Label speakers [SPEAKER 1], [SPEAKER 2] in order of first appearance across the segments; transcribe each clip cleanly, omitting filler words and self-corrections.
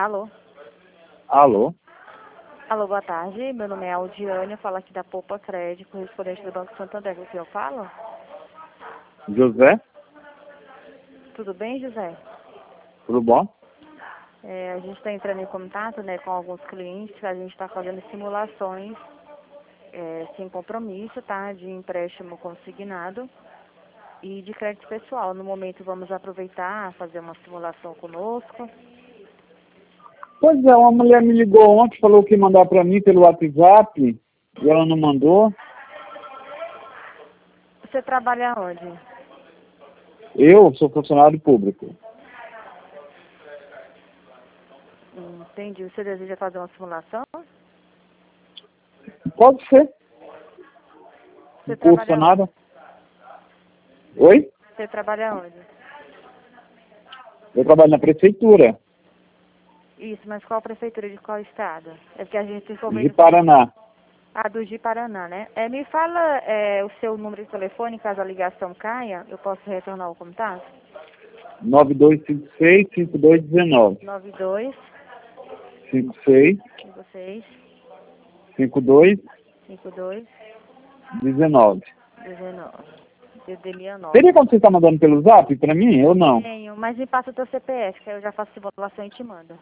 [SPEAKER 1] Alô?
[SPEAKER 2] Alô?
[SPEAKER 1] Alô, boa tarde. Meu nome é Aldiane, eu falo aqui da Poupa Crédito, correspondente do Banco Santander. Com quem eu falo?
[SPEAKER 2] José?
[SPEAKER 1] Tudo bem, José?
[SPEAKER 2] Tudo bom?
[SPEAKER 1] A gente está entrando em contato, né, com alguns clientes, a gente está fazendo simulações sem compromisso, tá? De empréstimo consignado e de crédito pessoal. No momento vamos aproveitar, fazer uma simulação conosco.
[SPEAKER 2] Pois é, uma mulher me ligou ontem, falou que ia mandar para mim pelo WhatsApp e ela não mandou.
[SPEAKER 1] Você trabalha onde?
[SPEAKER 2] Eu sou funcionário público.
[SPEAKER 1] Entendi. Você deseja fazer uma simulação?
[SPEAKER 2] Pode ser.
[SPEAKER 1] Você
[SPEAKER 2] Não custa
[SPEAKER 1] trabalha
[SPEAKER 2] nada.
[SPEAKER 1] onde?
[SPEAKER 2] Oi?
[SPEAKER 1] Você trabalha onde?
[SPEAKER 2] Eu trabalho na prefeitura
[SPEAKER 1] Isso, mas qual prefeitura de qual estado? É porque a gente tem
[SPEAKER 2] de
[SPEAKER 1] convênio com
[SPEAKER 2] Paraná.
[SPEAKER 1] a do Ji-Paraná, né? Me fala o seu número de telefone, caso a ligação caia, eu posso retornar o contato?
[SPEAKER 2] 9256-5219.
[SPEAKER 1] 92
[SPEAKER 2] 56
[SPEAKER 1] 56
[SPEAKER 2] 52
[SPEAKER 1] 52
[SPEAKER 2] 19.
[SPEAKER 1] 19. Dedelia 9.
[SPEAKER 2] Teria como você estar mandando pelo zap para mim ou não?
[SPEAKER 1] Tenho, mas me passa o teu CPF, que aí eu já faço simulação e te mando.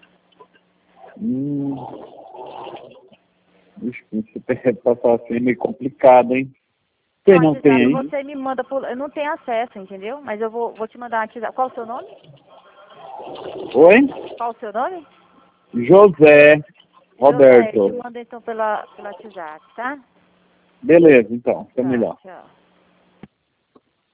[SPEAKER 2] Ixi, esse passar assim é meio complicado, hein? Você
[SPEAKER 1] No
[SPEAKER 2] não tem
[SPEAKER 1] WhatsApp
[SPEAKER 2] aí?
[SPEAKER 1] você me manda por... Eu não tenho acesso, entendeu? Mas eu vou te mandar aqui. Qual o seu nome?
[SPEAKER 2] Oi?
[SPEAKER 1] Qual o seu nome?
[SPEAKER 2] José
[SPEAKER 1] José, eu te
[SPEAKER 2] Roberto.
[SPEAKER 1] mando então pela WhatsApp, tá?
[SPEAKER 2] Beleza, então. Fica
[SPEAKER 1] Tá,
[SPEAKER 2] melhor.
[SPEAKER 1] tchau.